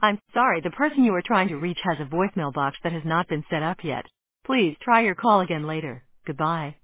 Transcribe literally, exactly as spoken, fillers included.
I'm sorry, the person you are trying to reach has a voicemail box that has not been set up yet. Please try your call again later. Goodbye.